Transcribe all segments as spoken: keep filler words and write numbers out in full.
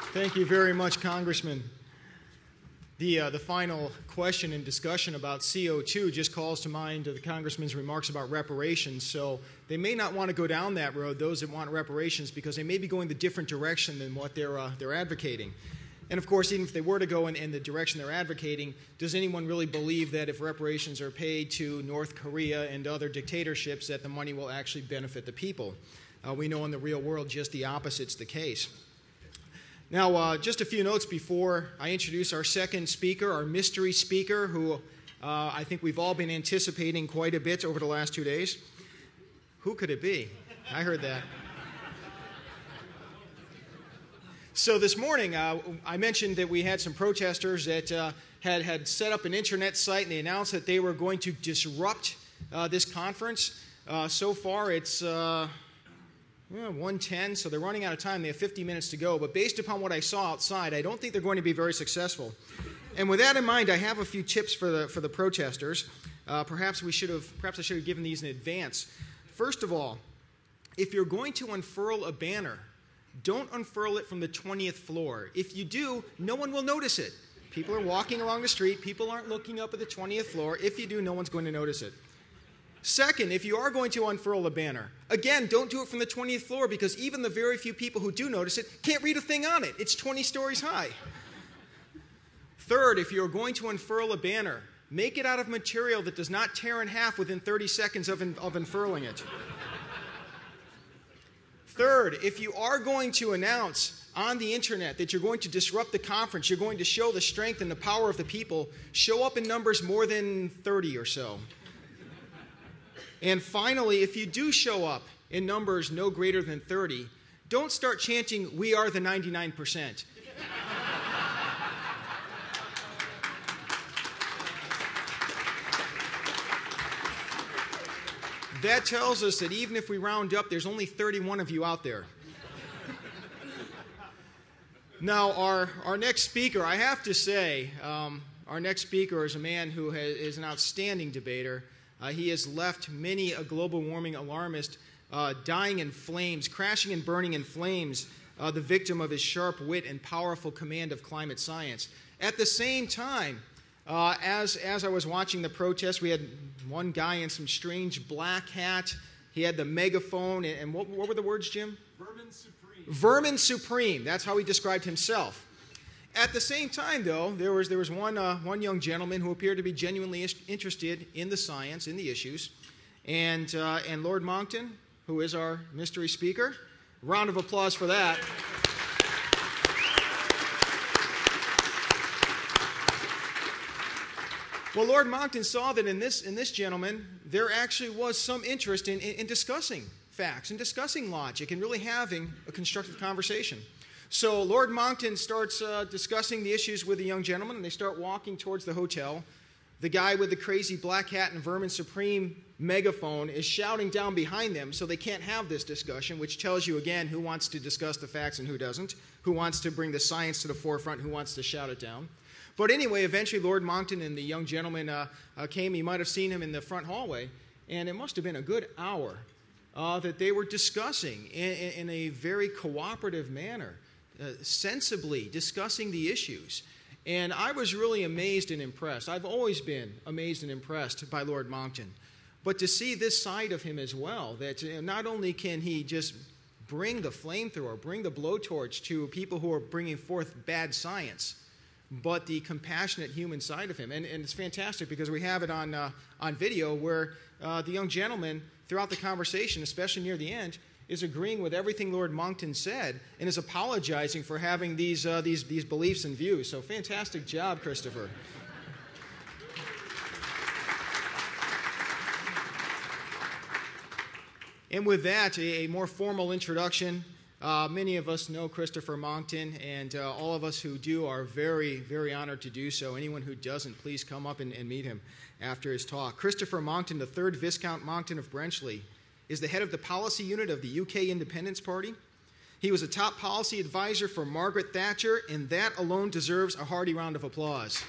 Thank you very much, Congressman. The, uh, the final question and discussion about C O two just calls to mind the Congressman's remarks about reparations. So they may not want to go down that road, those that want reparations, because they may be going the different direction than what they're, uh, they're advocating. And of course, even if they were to go in, in the direction they're advocating, does anyone really believe that if reparations are paid to North Korea and other dictatorships that the money will actually benefit the people? Uh, we know in the real world just the opposite's the case. Now, uh, just a few notes before I introduce our second speaker, our mystery speaker, who uh, I think we've all been anticipating quite a bit over the last two days. Who could it be? I heard that. So this morning, uh, I mentioned that we had some protesters that uh, had, had set up an internet site, and they announced that they were going to disrupt uh, this conference. Uh, so far, it's... Uh, Yeah, one ten, so they're running out of time. They have fifty minutes to go. But based upon what I saw outside, I don't think they're going to be very successful. And with that in mind, I have a few tips for the for the protesters. Uh, perhaps we should have, perhaps I should have given these in advance. First of all, if you're going to unfurl a banner, don't unfurl it from the twentieth floor. If you do, no one will notice it. People are walking along the street. People aren't looking up at the twentieth floor. If you do, no one's going to notice it. Second, if you are going to unfurl a banner, again, don't do it from the twentieth floor, because even the very few people who do notice it can't read a thing on it. It's twenty stories high. Third, if you're going to unfurl a banner, make it out of material that does not tear in half within thirty seconds of, of unfurling it. Third, if you are going to announce on the internet that you're going to disrupt the conference, you're going to show the strength and the power of the people, show up in numbers more than thirty or so. And finally, if you do show up in numbers no greater than thirty, don't start chanting, "We are the ninety-nine percent." That tells us that even if we round up, there's only thirty-one of you out there. Now, our, our next speaker, I have to say, um, our next speaker is a man who has, is an outstanding debater. Uh, he has left many a global warming alarmist uh, dying in flames, crashing and burning in flames, uh, the victim of his sharp wit and powerful command of climate science. At the same time, uh, as, as I was watching the protest, we had one guy in some strange black hat. He had the megaphone, and, and what, what were the words, Jim? Vermin Supreme. Vermin Supreme. That's how he described himself. At the same time, though, there was there was one uh, one young gentleman who appeared to be genuinely is- interested in the science, in the issues, and uh, and Lord Monckton, who is our mystery speaker. Round of applause for that. Well, Lord Monckton saw that in this in this gentleman there actually was some interest in, in, in discussing facts and discussing logic and really having a constructive conversation. So Lord Monckton starts uh, discussing the issues with the young gentleman, and they start walking towards the hotel. The guy with the crazy black hat and Vermin Supreme megaphone is shouting down behind them, so they can't have this discussion, which tells you, again, who wants to discuss the facts and who doesn't, who wants to bring the science to the forefront, who wants to shout it down. But anyway, eventually Lord Monckton and the young gentleman uh, uh, came. You might have seen him in the front hallway, and it must have been a good hour uh, that they were discussing in, in, in a very cooperative manner. Uh, sensibly discussing the issues. And I was really amazed and impressed. I've always been amazed and impressed by Lord Monckton. But to see this side of him as well, that uh, not only can he just bring the flamethrower, bring the blowtorch to people who are bringing forth bad science, but the compassionate human side of him. And, and it's fantastic because we have it on, uh, on video where uh, the young gentleman, throughout the conversation, especially near the end, is agreeing with everything Lord Monckton said and is apologizing for having these, uh, these, these beliefs and views. So fantastic job, Christopher. And with that, a, a more formal introduction. Uh, many of us know Christopher Monckton, and uh, all of us who do are very, very honored to do so. Anyone who doesn't, please come up and, and meet him after his talk. Christopher Monckton, the third Viscount Monckton of Brenchley, is the head of the policy unit of the U K Independence Party. He was a top policy advisor for Margaret Thatcher, and that alone deserves a hearty round of applause.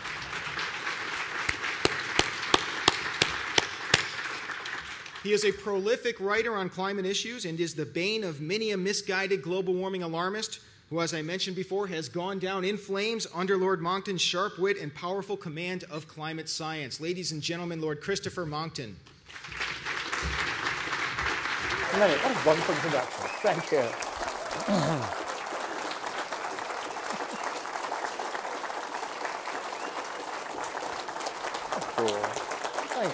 He is a prolific writer on climate issues and is the bane of many a misguided global warming alarmist who, as I mentioned before, has gone down in flames under Lord Monckton's sharp wit and powerful command of climate science. Ladies and gentlemen, Lord Christopher Monckton. That was a wonderful introduction. Thank you. Cool. Thank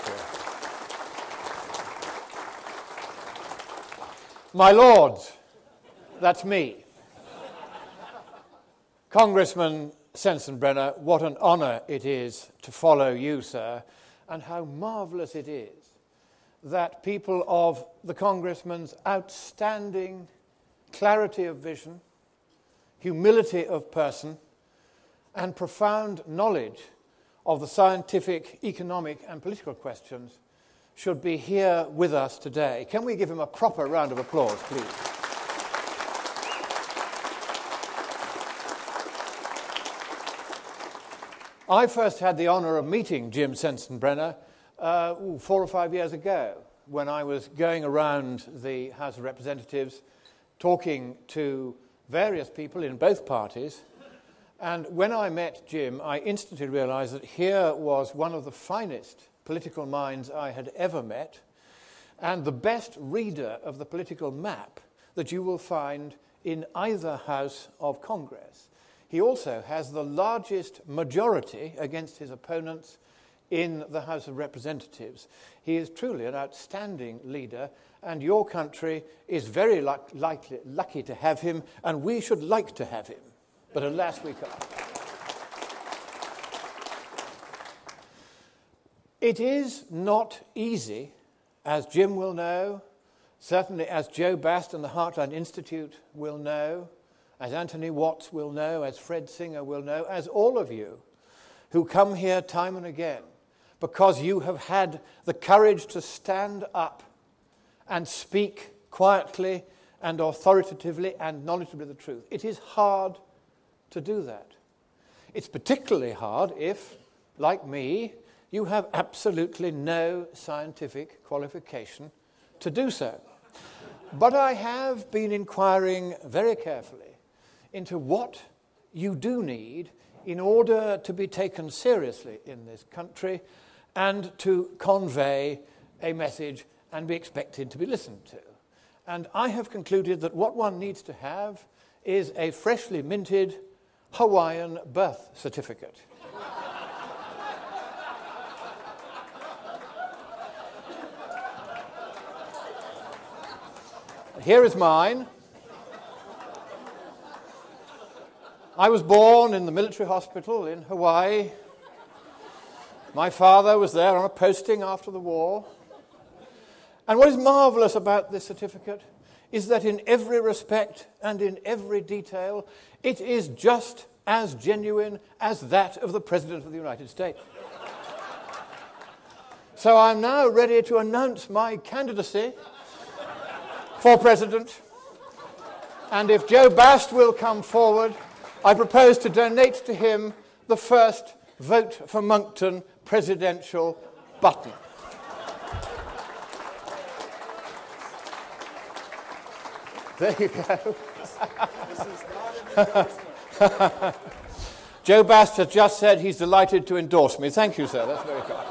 you. My lords, that's me. Congressman Sensenbrenner, what an honour it is to follow you, sir, and how marvellous it is that people of the Congressman's outstanding clarity of vision, humility of person, and profound knowledge of the scientific, economic, and political questions should be here with us today. Can we give him a proper round of applause, please? I first had the honour of meeting Jim Sensenbrenner uh, ooh, four or five years ago when I was going around the House of Representatives talking to various people in both parties. And when I met Jim, I instantly realised that here was one of the finest political minds I had ever met and the best reader of the political map that you will find in either House of Congress. He also has the largest majority against his opponents in the House of Representatives. He is truly an outstanding leader, and your country is very lu- likely, lucky to have him, and we should like to have him. But alas, we can't. It is not easy, as Jim will know, certainly as Joe Bast and the Heartland Institute will know, as Anthony Watts will know, as Fred Singer will know, as all of you who come here time and again because you have had the courage to stand up and speak quietly and authoritatively and knowledgeably the truth. It is hard to do that. It's particularly hard if, like me, you have absolutely no scientific qualification to do so. But I have been inquiring very carefully into what you do need in order to be taken seriously in this country and to convey a message and be expected to be listened to. And I have concluded that what one needs to have is a freshly minted Hawaiian birth certificate. Here is mine. I was born in the military hospital in Hawaii. My father was there on a posting after the war. And what is marvellous about this certificate is that in every respect and in every detail, it is just as genuine as that of the President of the United States. So I'm now ready to announce my candidacy for President. And if Joe Bast will come forward, I propose to donate to him the first Vote for Monckton presidential button. There you go. Joe Bast has just said he's delighted to endorse me. Thank you, sir. That's very kind.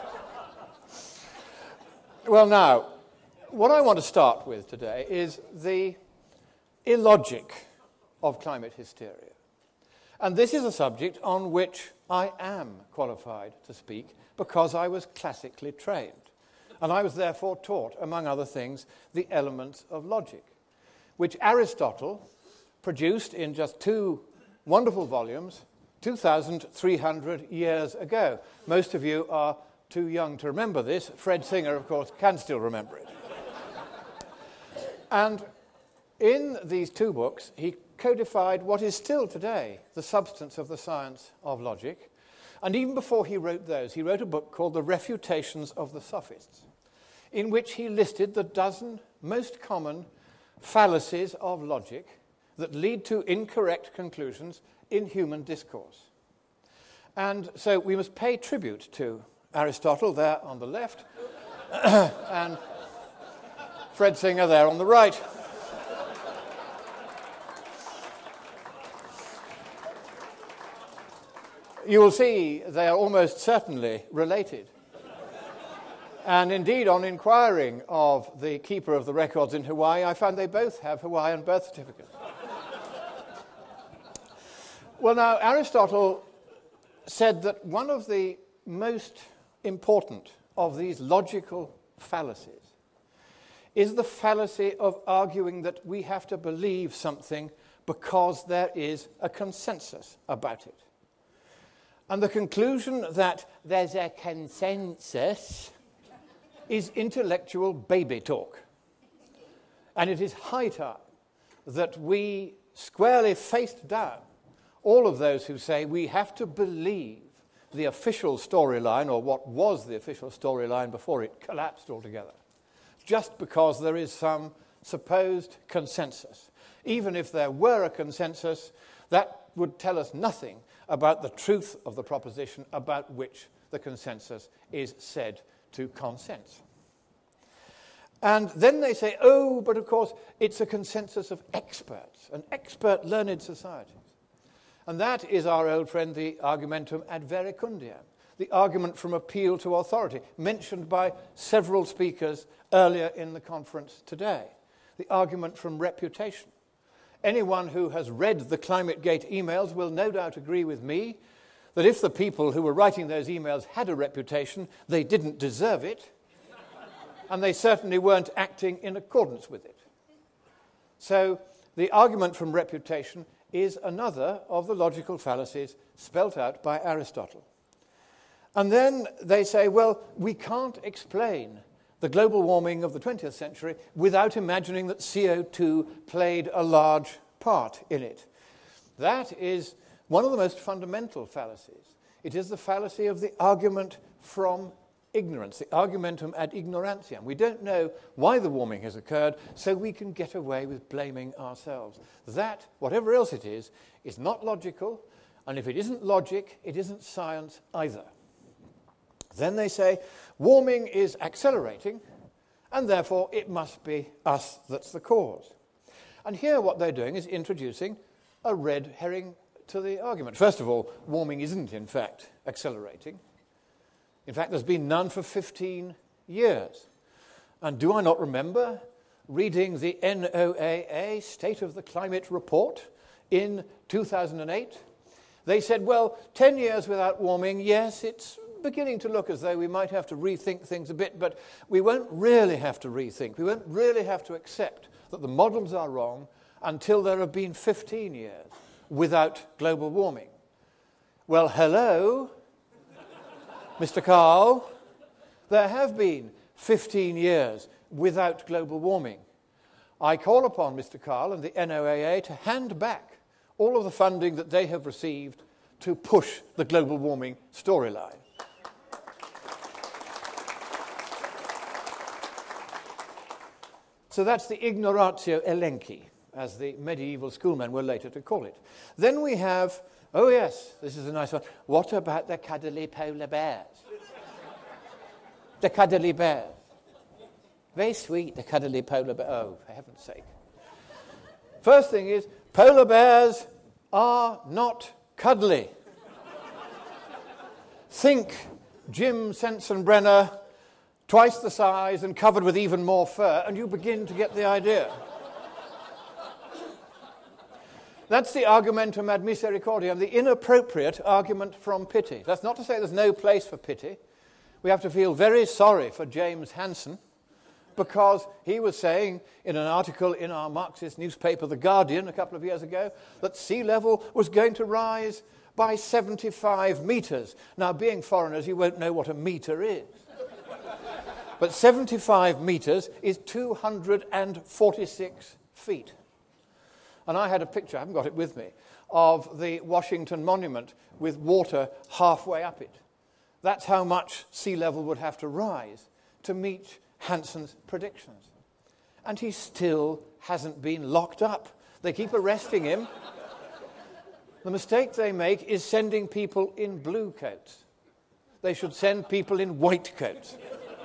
Well, now, what I want to start with today is the illogic of climate hysteria. And this is a subject on which I am qualified to speak because I was classically trained. And I was therefore taught, among other things, the elements of logic, which Aristotle produced in just two wonderful volumes two thousand three hundred years ago. Most of you are too young to remember this. Fred Singer, of course, can still remember it. And in these two books, he codified what is still today the substance of the science of logic. And even before he wrote those, he wrote a book called The Refutations of the Sophists, in which he listed the dozen most common fallacies of logic that lead to incorrect conclusions in human discourse. And so we must pay tribute to Aristotle there on the left and Fred Singer there on the right. you will see they are almost certainly related. And indeed, on inquiring of the keeper of the records in Hawaii, I found they both have Hawaiian birth certificates. Well, now, Aristotle said that one of the most important of these logical fallacies is the fallacy of arguing that we have to believe something because there is a consensus about it. And the conclusion that there's a consensus is intellectual baby talk. And it is high time that we squarely faced down all of those who say we have to believe the official storyline, or what was the official storyline before it collapsed altogether, just because there is some supposed consensus. Even if there were a consensus, that would tell us nothing about the truth of the proposition about which the consensus is said to consent. And then they say, oh, but of course, it's a consensus of experts, an expert learned society. And that is our old friend, the argumentum ad verecundiam, the argument from appeal to authority, mentioned by several speakers earlier in the conference today. The argument from reputation. Anyone who has read the ClimateGate emails will no doubt agree with me that if the people who were writing those emails had a reputation, they didn't deserve it, and they certainly weren't acting in accordance with it. So the argument from reputation is another of the logical fallacies spelt out by Aristotle. And then they say, well, we can't explain the global warming of the twentieth century without imagining that C O two played a large part in it. That is one of the most fundamental fallacies. It is the fallacy of the argument from ignorance, the argumentum ad ignorantiam. We don't know why the warming has occurred, so we can get away with blaming ourselves. That, whatever else it is, is not logical, and if it isn't logic, it isn't science either. Then they say, warming is accelerating, and therefore it must be us that's the cause. And here what they're doing is introducing a red herring to the argument. First of all, warming isn't, in fact, accelerating. In fact, there's been none for fifteen years. And do I not remember reading the N O A A State of the Climate Report in two thousand eight? They said, well, ten years without warming, yes, it's beginning to look as though we might have to rethink things a bit, but we won't really have to rethink. We won't really have to accept that the models are wrong until there have been fifteen years without global warming. Well, hello, Mister Carl, there have been fifteen years without global warming. I call upon Mister Carl and the N O A A to hand back all of the funding that they have received to push the global warming storyline. So that's the ignoratio elenchi, as the medieval schoolmen were later to call it. Then we have, oh yes, this is a nice one. What about the cuddly polar bears? The cuddly bears. Very sweet, the cuddly polar bear. Oh, for heaven's sake. First thing is, polar bears are not cuddly. Think Jim Sensenbrenner, twice the size and covered with even more fur, and you begin to get the idea. That's the argumentum ad misericordiam, the inappropriate argument from pity. That's not to say there's no place for pity. We have to feel very sorry for James Hansen, because he was saying in an article in our Marxist newspaper, The Guardian, a couple of years ago, that sea level was going to rise by seventy-five metres. Now, being foreigners, you won't know what a metre is. But seventy-five metres is two hundred forty-six feet. And I had a picture, I haven't got it with me, of the Washington Monument with water halfway up it. That's how much sea level would have to rise to meet Hansen's predictions. And he still hasn't been locked up. They keep arresting him. The mistake they make is sending people in blue coats. They should send people in white coats.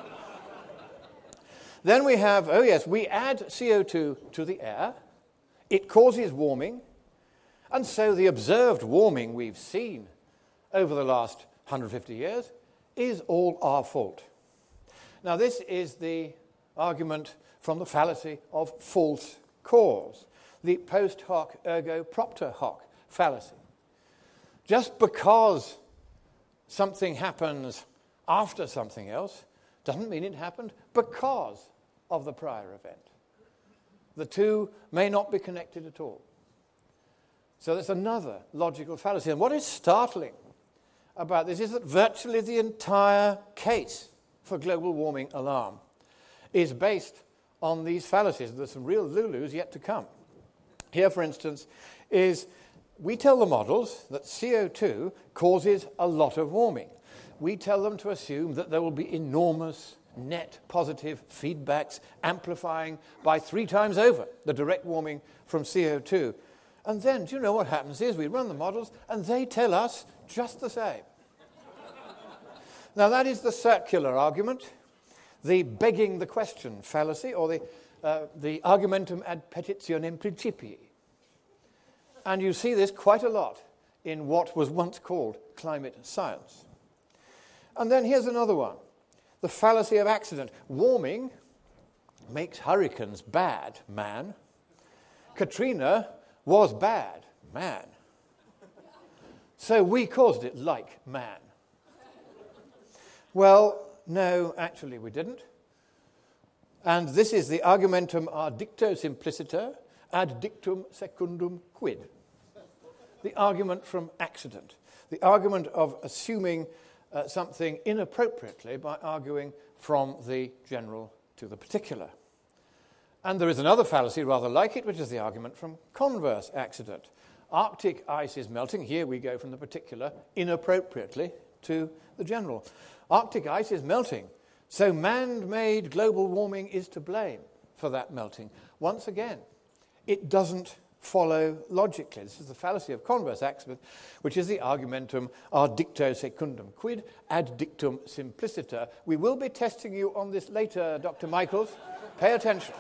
Then we have, oh yes, we add C O two to the air. It causes warming. And so the observed warming we've seen over the last one hundred fifty years is all our fault. Now, this is the argument from the fallacy of false cause, the post hoc ergo propter hoc fallacy. Just because something happens after something else doesn't mean it happened because of the prior event. The two may not be connected at all. So that's another logical fallacy. And what is startling about this is that virtually the entire case for global warming alarm is based on these fallacies. There's some real Lulus yet to come. Here, for instance, is we tell the models that C O two causes a lot of warming. We tell them to assume that there will be enormous net positive feedbacks amplifying by three times over the direct warming from C O two. And then, do you know what happens is we run the models and they tell us just the same. Now, that is the circular argument, the begging the question fallacy, or the, uh, the argumentum ad petitionem principii. And you see this quite a lot in what was once called climate science. And then here's another one, the fallacy of accident. Warming makes hurricanes bad, man. Katrina was bad, man. So we caused it like man. Well, no, actually we didn't. And this is the argumentum ad dicto simpliciter ad dictum secundum quid. The argument from accident. The argument of assuming uh, something inappropriately by arguing from the general to the particular. And there is another fallacy rather like it, which is the argument from converse accident. Arctic ice is melting. Here we go from the particular inappropriately to the general. Arctic ice is melting, so man-made global warming is to blame for that melting. Once again, it doesn't follow logically. This is the fallacy of converse accident, which is the argumentum ad dicto secundum quid ad dictum simpliciter. We will be testing you on this later, Doctor Michaels. Pay attention.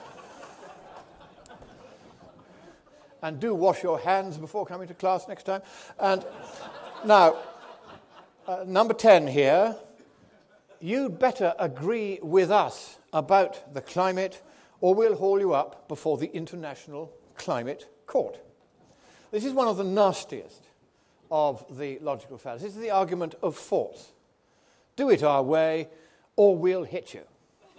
And do wash your hands before coming to class next time. And now, uh, number ten here, you'd better agree with us about the climate or we'll haul you up before the International Climate Court. This is one of the nastiest of the logical fallacies. This is the argument of force. Do it our way or we'll hit you.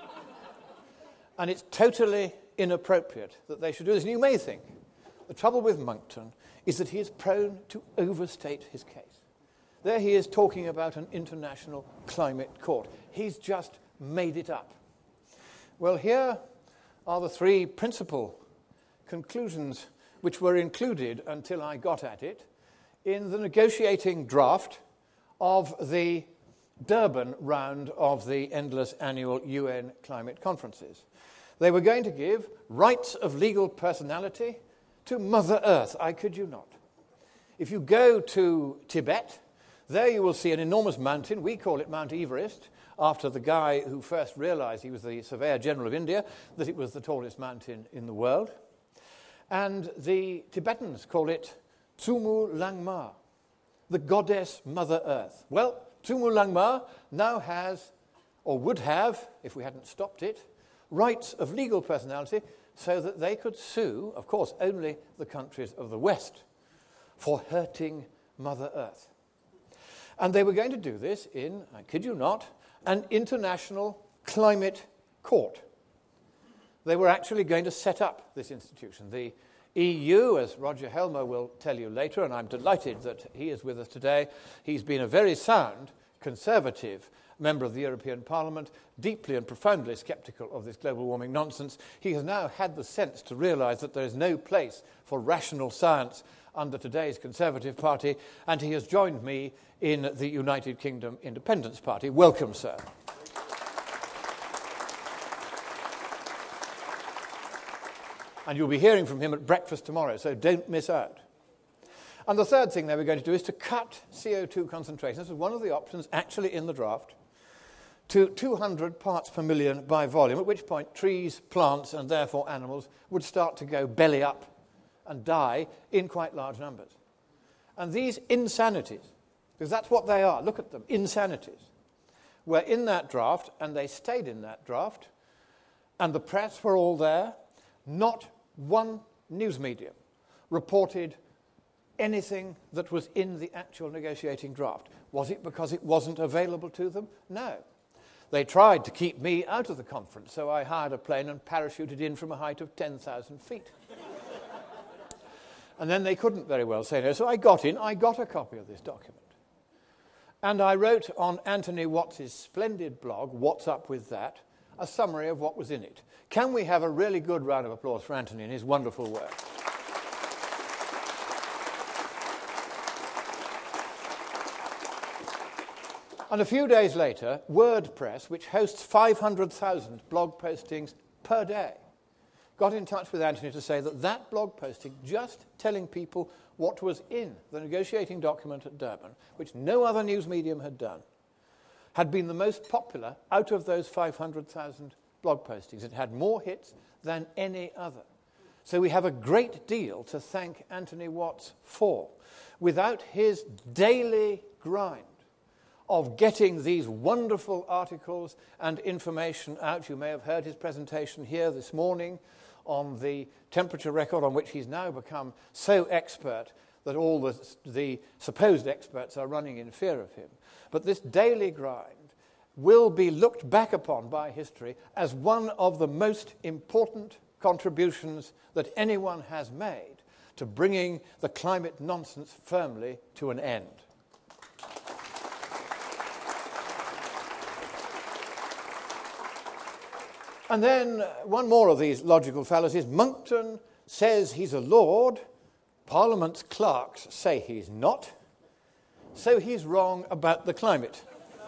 And it's totally inappropriate that they should do this. And you may think, the trouble with Monckton is that he is prone to overstate his case. There he is talking about an international climate court. He's just made it up. Well, here are the three principal conclusions which were included, until I got at it, in the negotiating draft of the Durban round of the endless annual U N climate conferences. They were going to give rights of legal personality to Mother Earth. I kid you not. If you go to Tibet, there you will see an enormous mountain. We call it Mount Everest, after the guy who first realized, he was the Surveyor General of India, that it was the tallest mountain in the world. And the Tibetans call it Tsumu Langma, the goddess Mother Earth. Well, Tsumu Langma now has, or would have, if we hadn't stopped it, rights of legal personality so that they could sue, of course, only the countries of the West for hurting Mother Earth. And they were going to do this in, I kid you not, an international climate court. They were actually going to set up this institution. The E U, as Roger Helmer will tell you later, and I'm delighted that he is with us today, he's been a very sound, conservative member of the European Parliament, deeply and profoundly sceptical of this global warming nonsense. He has now had the sense to realise that there is no place for rational science under today's Conservative Party, and he has joined me in the United Kingdom Independence Party. Welcome, sir. And you'll be hearing from him at breakfast tomorrow, so don't miss out. And the third thing they were going to do is to cut C O two concentration. This was one of the options actually in the draft, to two hundred parts per million by volume, at which point trees, plants, and therefore animals would start to go belly up and die in quite large numbers. And these insanities Because that's what they are. Look at them, insanities. Were in that draft, and they stayed in that draft, and the press were all there. Not one news medium reported anything that was in the actual negotiating draft. Was it because it wasn't available to them? No. They tried to keep me out of the conference, so I hired a plane and parachuted in from a height of ten thousand feet. And then they couldn't very well say no, so I got in, I got a copy of this document. And I wrote on Anthony Watts' splendid blog, What's Up With That, a summary of what was in it. Can we have a really good round of applause for Anthony and his wonderful work? And a few days later, WordPress, which hosts five hundred thousand blog postings per day, got in touch with Anthony to say that that blog posting, just telling people what was in the negotiating document at Durban, which no other news medium had done, had been the most popular out of those five hundred thousand blog postings. It had more hits than any other. So we have a great deal to thank Anthony Watts for. Without his daily grind of getting these wonderful articles and information out, you may have heard his presentation here this morning on the temperature record, on which he's now become so expert that all the, the supposed experts are running in fear of him. But this daily grind will be looked back upon by history as one of the most important contributions that anyone has made to bringing the climate nonsense firmly to an end. And then uh, one more of these logical fallacies. Monckton says he's a lord. Parliament's clerks say he's not. So he's wrong about the climate.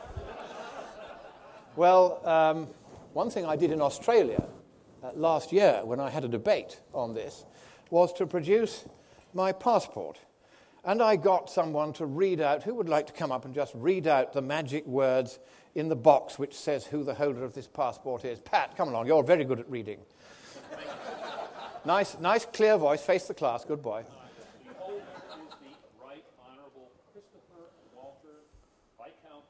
Well, um, one thing I did in Australia uh, last year when I had a debate on this was to produce my passport. And I got someone to read out, who would like to come up and just read out the magic words in the box which says who the holder of this passport is. Pat, come along, you're very good at reading. nice, nice clear voice, face the class, good boy. The holder is the Right Honourable Christopher Walter Viscount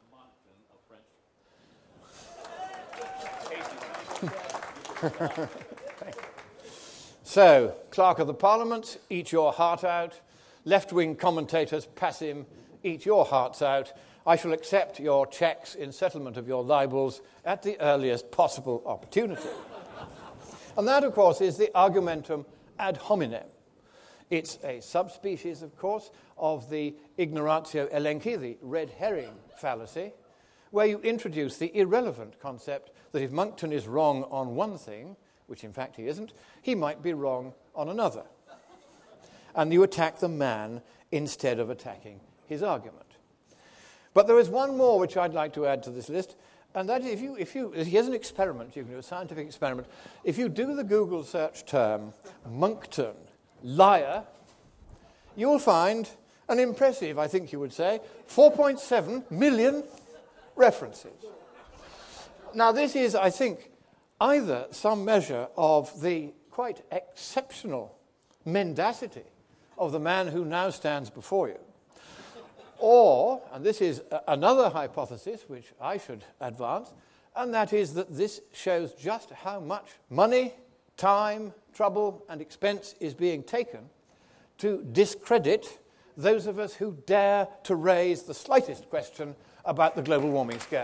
Monckton of French. So, Clerk of the Parliament, eat your heart out. Left-wing commentators, pass him, eat your hearts out. I shall accept your cheques in settlement of your libels at the earliest possible opportunity. And that, of course, is the argumentum ad hominem. It's a subspecies, of course, of the ignoratio elenchi, the red herring fallacy, where you introduce the irrelevant concept that if Monckton is wrong on one thing, which in fact he isn't, he might be wrong on another. And you attack the man instead of attacking his argument. But there is one more which I'd like to add to this list, and that is if you, if you, here's an experiment, you can do a scientific experiment. If you do the Google search term Monckton liar, you will find an impressive, I think you would say, four point seven million references. Now this is, I think, either some measure of the quite exceptional mendacity of the man who now stands before you, or, and this is another hypothesis which I should advance, and that is that this shows just how much money, time, trouble, and expense is being taken to discredit those of us who dare to raise the slightest question about the global warming scare.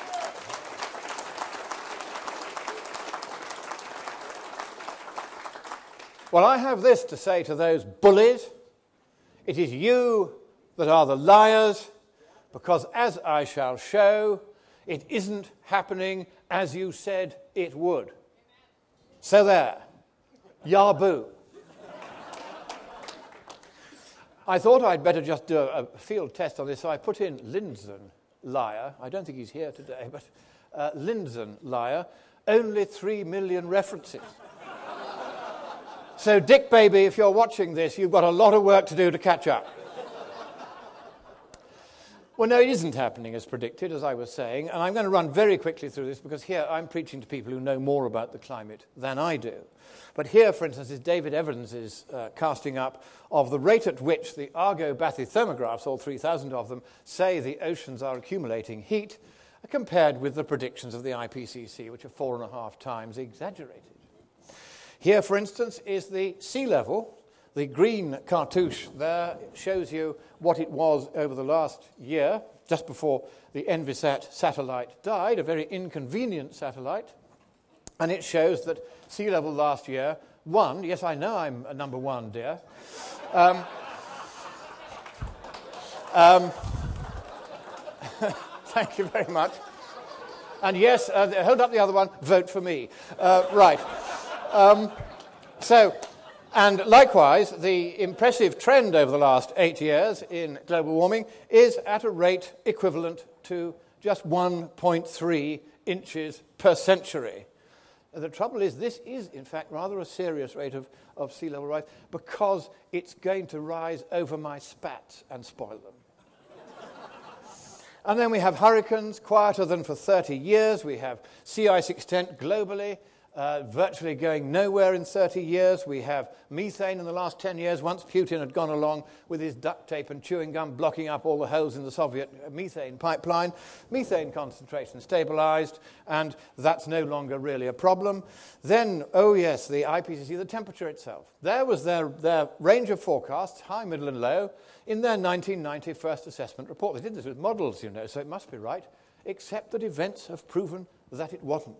Well, I have this to say to those bullies. It is you that are the liars, because as I shall show, it isn't happening as you said it would. So there. Yaboo. I thought I'd better just do a, a field test on this, so I put in Lindzen liar. I don't think he's here today, but uh, Lindzen liar. Only three million references. So, Dick Baby, if you're watching this, you've got a lot of work to do to catch up. Well, no, it isn't happening as predicted, as I was saying, and I'm going to run very quickly through this because here I'm preaching to people who know more about the climate than I do. But here, for instance, is David Evans's uh, casting up of the rate at which the Argo bathythermographs, all three thousand of them, say the oceans are accumulating heat, uh, compared with the predictions of the I P C C, which are four and a half times exaggerated. Here, for instance, is the sea level. The green cartouche there shows you what it was over the last year, just before the Envisat satellite died, a very inconvenient satellite. And it shows that sea level last year, one, yes, I know I'm a number one, dear. Um, um, thank you very much. And yes, uh, hold up the other one, vote for me. Uh, right. Um, so... And likewise, the impressive trend over the last eight years in global warming is at a rate equivalent to just one point three inches per century. The trouble is, this is, in fact, rather a serious rate of, of sea level rise because it's going to rise over my spats and spoil them. And then we have hurricanes, quieter than for thirty years. We have sea ice extent globally. Uh, virtually going nowhere in thirty years. We have methane in the last ten years. Once Putin had gone along with his duct tape and chewing gum blocking up all the holes in the Soviet methane pipeline, methane concentration stabilized, and that's no longer really a problem. Then, oh yes, the I P C C, the temperature itself. There was their, their range of forecasts, high, middle, and low, in their nineteen ninety first assessment report. They did this with models, you know, so it must be right, except that events have proven that it wasn't.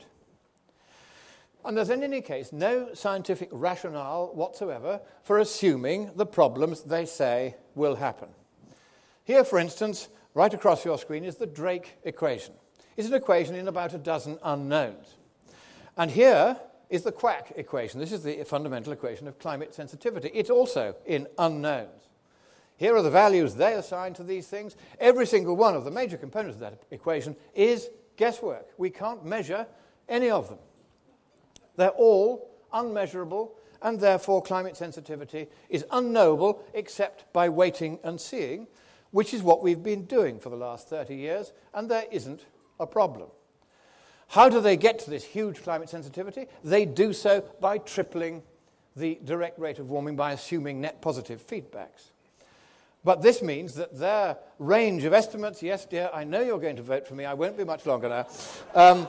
And there's in any case no scientific rationale whatsoever for assuming the problems they say will happen. Here, for instance, right across your screen is the Drake equation. It's an equation in about a dozen unknowns. And here is the Quack equation. This is the fundamental equation of climate sensitivity. It's also in unknowns. Here are the values they assign to these things. Every single one of the major components of that equation is guesswork. We can't measure any of them. They're all unmeasurable, and therefore climate sensitivity is unknowable except by waiting and seeing, which is what we've been doing for the last thirty years, and there isn't a problem. How do they get to this huge climate sensitivity? They do so by tripling the direct rate of warming by assuming net positive feedbacks. But this means that their range of estimates, yes, dear, I know you're going to vote for me, I won't be much longer now, um,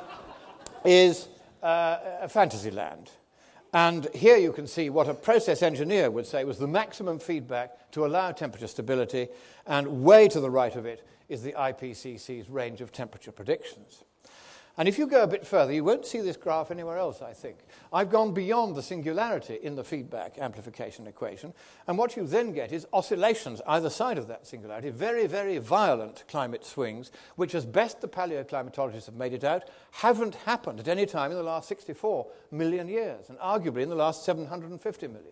is... Uh, a fantasy land. And here you can see what a process engineer would say was the maximum feedback to allow temperature stability, and way to the right of it is the I P C C's range of temperature predictions. And if you go a bit further, you won't see this graph anywhere else, I think. I've gone beyond the singularity in the feedback amplification equation, and what you then get is oscillations either side of that singularity, very, very violent climate swings, which, as best the paleoclimatologists have made it out, haven't happened at any time in the last sixty-four million years, and arguably in the last seven hundred fifty million.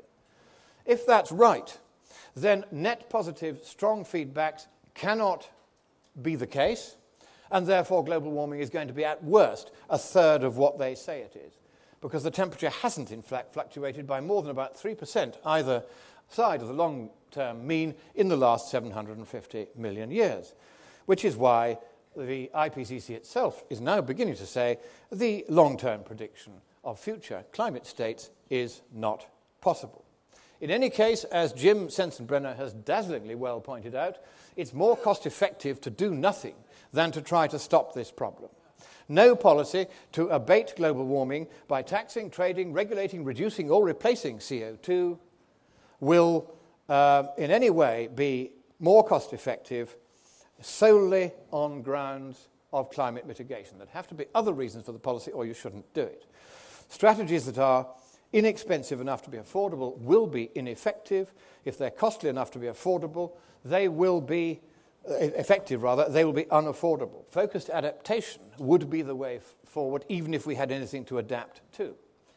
If that's right, then net positive strong feedbacks cannot be the case, and therefore global warming is going to be at worst a third of what they say it is, because the temperature hasn't in fact fluctuated by more than about three percent either side of the long-term mean in the last seven hundred fifty million years, which is why the I P C C itself is now beginning to say the long-term prediction of future climate states is not possible. In any case, as Jim Sensenbrenner has dazzlingly well pointed out, it's more cost-effective to do nothing than to try to stop this problem. No policy to abate global warming by taxing, trading, regulating, reducing, or replacing C O two will uh, in any way be more cost-effective solely on grounds of climate mitigation. There'd have to be other reasons for the policy, or you shouldn't do it. Strategies that are inexpensive enough to be affordable will be ineffective. If they're costly enough to be affordable, they will be uh, effective, rather, they will be unaffordable. Focused adaptation would be the way f- forward, even if we had anything to adapt to.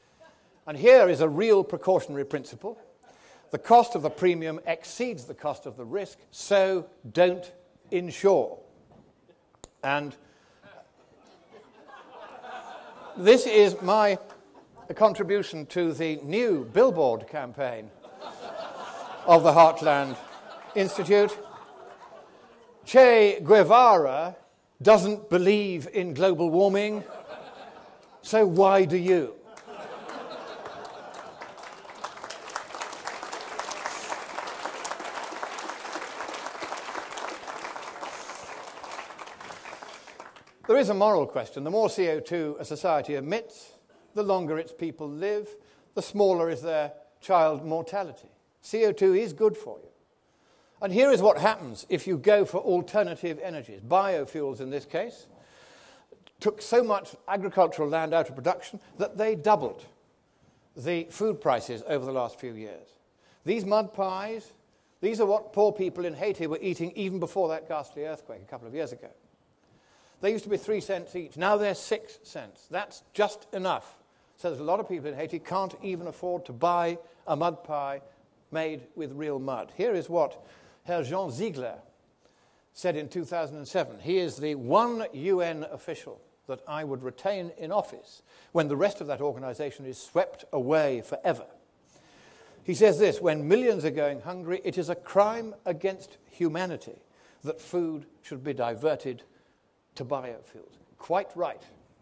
And here is a real precautionary principle. The cost of the premium exceeds the cost of the risk, so don't insure. And this is my contribution to the new billboard campaign of the Heartland Institute. Che Guevara doesn't believe in global warming, so why do you? There is a moral question. The more C O two a society emits, the longer its people live, the smaller is their child mortality. C O two is good for you. And here is what happens if you go for alternative energies. Biofuels, in this case, took so much agricultural land out of production that they doubled the food prices over the last few years. These mud pies, these are what poor people in Haiti were eating even before that ghastly earthquake a couple of years ago. They used to be three cents each. Now they're six cents. That's just enough. So there's a lot of people in Haiti can't even afford to buy a mud pie made with real mud. Here is what Herr Jean Ziegler said in two thousand seven. He is the one U N official that I would retain in office when the rest of that organization is swept away forever. He says this: when millions are going hungry, it is a crime against humanity that food should be diverted to biofuels. Quite right.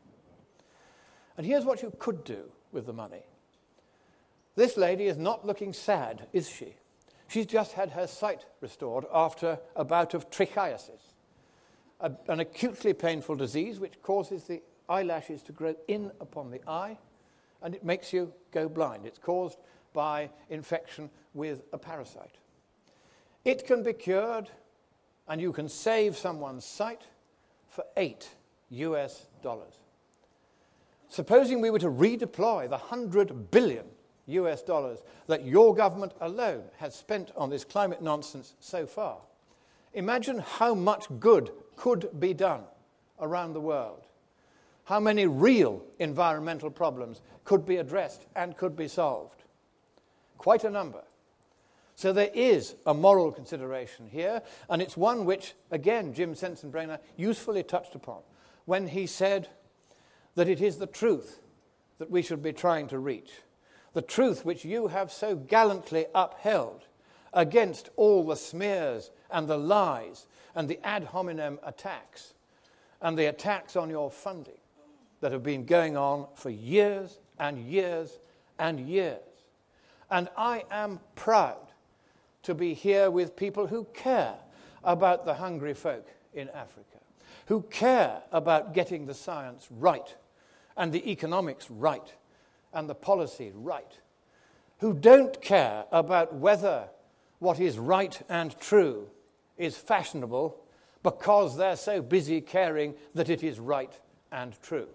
And here's what you could do with the money. This lady is not looking sad, is she? She's just had her sight restored after a bout of trichiasis, a, an acutely painful disease which causes the eyelashes to grow in upon the eye, and it makes you go blind. It's caused by infection with a parasite. It can be cured, and you can save someone's sight for eight U S dollars. Supposing we were to redeploy the one hundred billion U S dollars that your government alone has spent on this climate nonsense so far, imagine how much good could be done around the world. How many real environmental problems could be addressed and could be solved. Quite a number. So there is a moral consideration here, and it's one which, again, Jim Sensenbrenner usefully touched upon when he said that it is the truth that we should be trying to reach, the truth which you have so gallantly upheld against all the smears and the lies and the ad hominem attacks and the attacks on your funding that have been going on for years and years and years. And I am proud to be here with people who care about the hungry folk in Africa, who care about getting the science right and the economics right and the policy right, who don't care about whether what is right and true is fashionable because they're so busy caring that it is right and true.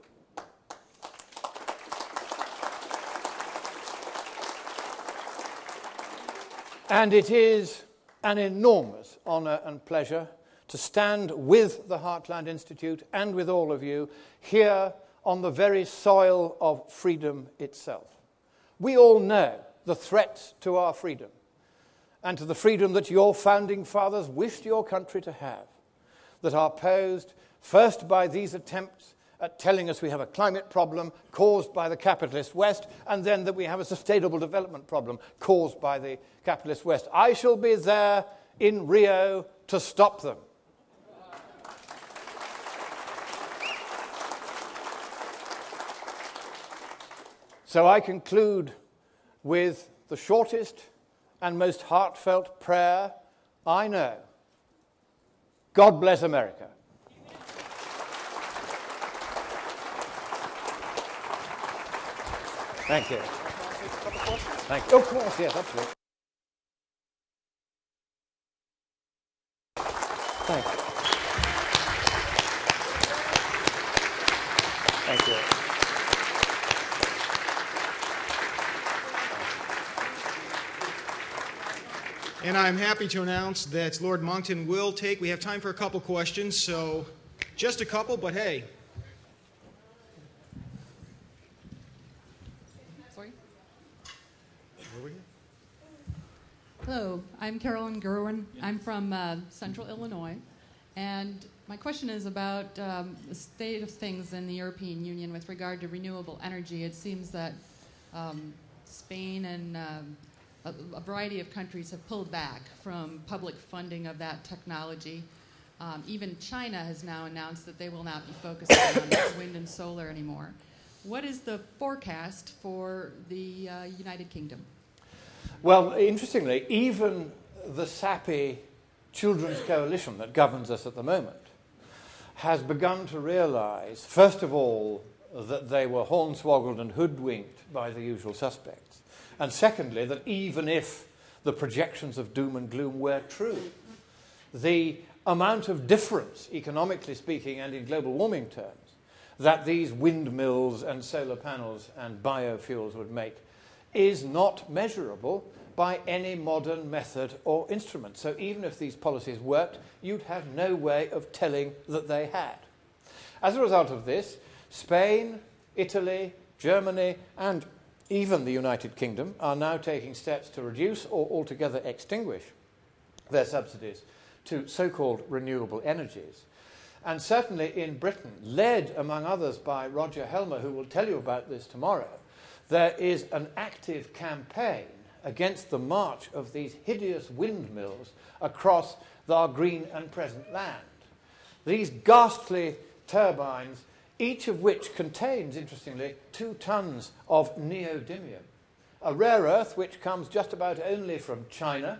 And it is an enormous honour and pleasure to stand with the Heartland Institute and with all of you here on the very soil of freedom itself. We all know the threats to our freedom and to the freedom that your founding fathers wished your country to have, that are posed first by these attempts at telling us we have a climate problem caused by the capitalist West, and then that we have a sustainable development problem caused by the capitalist West. I shall be there in Rio to stop them. So I conclude with the shortest and most heartfelt prayer I know. God bless America. Thank you. Thank you. Of course, yes, absolutely. Thank you. Thank you. And I'm happy to announce that Lord Monckton will take, we have time for a couple questions, so just a couple, but hey. Sorry. Hello, I'm Carolyn Gerwin. I'm from uh, Central Illinois, and my question is about um, the state of things in the European Union with regard to renewable energy. It seems that um, Spain and um, a, a variety of countries have pulled back from public funding of that technology. Um, even China has now announced that they will not be focusing on wind and solar anymore. What is the forecast for the uh, United Kingdom? Well, interestingly, even the sappy Children's Coalition that governs us at the moment has begun to realize, first of all, that they were hornswoggled and hoodwinked by the usual suspects, and secondly, that even if the projections of doom and gloom were true, the amount of difference, economically speaking and in global warming terms, that these windmills and solar panels and biofuels would make is not measurable by any modern method or instrument. So even if these policies worked, you'd have no way of telling that they had. As a result of this, Spain, Italy, Germany, and even the United Kingdom are now taking steps to reduce or altogether extinguish their subsidies to so-called renewable energies. And certainly in Britain, led among others by Roger Helmer, who will tell you about this tomorrow, there is an active campaign against the march of these hideous windmills across our green and present land. These ghastly turbines, each of which contains, interestingly, two tons of neodymium, a rare earth which comes just about only from China,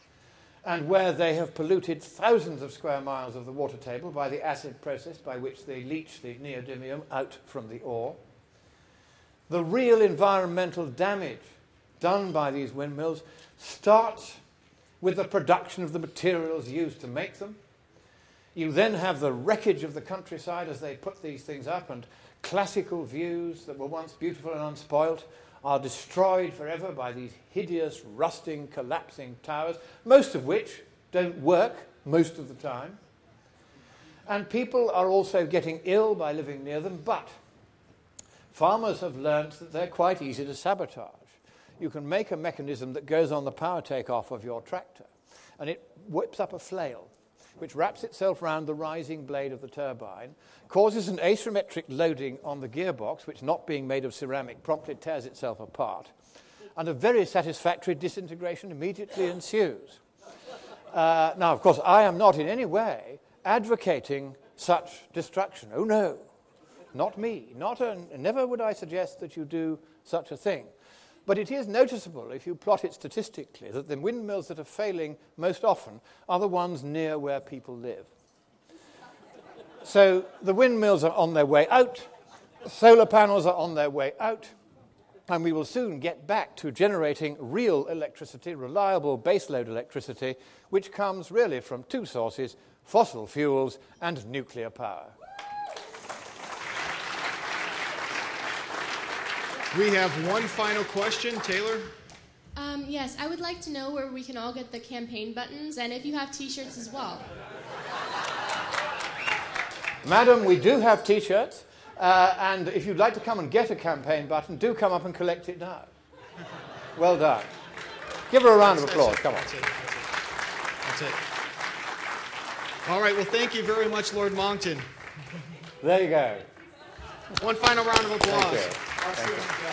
and where they have polluted thousands of square miles of the water table by the acid process by which they leach the neodymium out from the ore. The real environmental damage done by these windmills starts with the production of the materials used to make them. You then have the wreckage of the countryside as they put these things up, and classical views that were once beautiful and unspoilt are destroyed forever by these hideous, rusting, collapsing towers, most of which don't work most of the time. And people are also getting ill by living near them, but farmers have learnt that they're quite easy to sabotage. You can make a mechanism that goes on the power take-off of your tractor, and it whips up a flail, which wraps itself round the rising blade of the turbine, causes an asymmetric loading on the gearbox, which, not being made of ceramic, promptly tears itself apart, and a very satisfactory disintegration immediately ensues. Uh, now, of course, I am not in any way advocating such destruction. Oh, no, not me. Not a, never would I suggest that you do such a thing. But it is noticeable, if you plot it statistically, that the windmills that are failing most often are the ones near where people live. So the windmills are on their way out, solar panels are on their way out, and we will soon get back to generating real electricity, reliable baseload electricity, which comes really from two sources, fossil fuels and nuclear power. We have one final question. Taylor? Um, yes, I would like to know where we can all get the campaign buttons, and if you have T-shirts as well. Madam, we do have T-shirts, uh, and if you'd like to come and get a campaign button, do come up and collect it now. Well done. Give her a round of applause. Come on. That's it. That's it. All right, well, thank you very much, Lord Monckton. There you go. One final round of applause. Thank you. Thank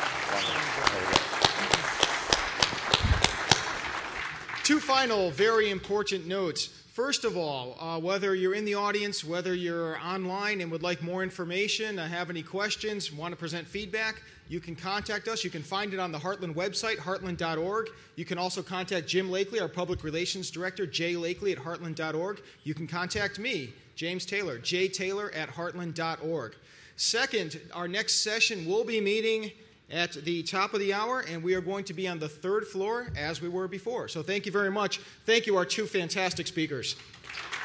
you. Two final very important notes. First of all, uh, whether you're in the audience, whether you're online and would like more information, uh, have any questions, want to present feedback, you can contact us. You can find it on the Heartland website, heartland dot org. You can also contact Jim Lakely, our Public Relations Director, j lakely at heartland dot org. You can contact me, James Taylor, j taylor at heartland dot org. Second, our next session will be meeting at the top of the hour, and we are going to be on the third floor as we were before. So thank you very much. Thank you, our two fantastic speakers.